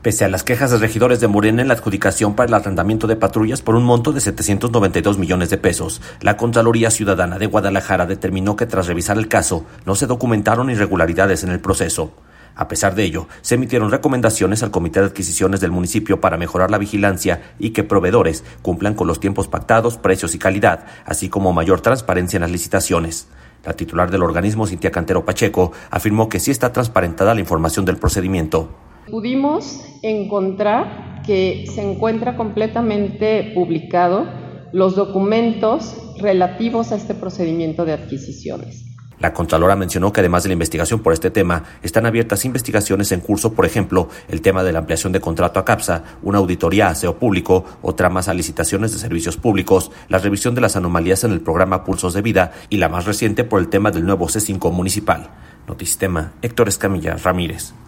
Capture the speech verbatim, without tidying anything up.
Pese a las quejas de regidores de Morena en la adjudicación para el arrendamiento de patrullas por un monto de setecientos noventa y dos millones de pesos, la Contraloría Ciudadana de Guadalajara determinó que tras revisar el caso, no se documentaron irregularidades en el proceso. A pesar de ello, se emitieron recomendaciones al Comité de Adquisiciones del municipio para mejorar la vigilancia y que proveedores cumplan con los tiempos pactados, precios y calidad, así como mayor transparencia en las licitaciones. La titular del organismo, Cintia Cantero Pacheco, afirmó que sí está transparentada la información del procedimiento. Pudimos encontrar que se encuentra completamente publicado los documentos relativos a este procedimiento de adquisiciones. La Contralora mencionó que además de la investigación por este tema, están abiertas investigaciones en curso, por ejemplo, el tema de la ampliación de contrato a CAPSA, una auditoría a aseo público, otra más a licitaciones de servicios públicos, la revisión de las anomalías en el programa Pulsos de Vida y la más reciente por el tema del nuevo C cinco municipal. Notisistema, Héctor Escamilla Ramírez.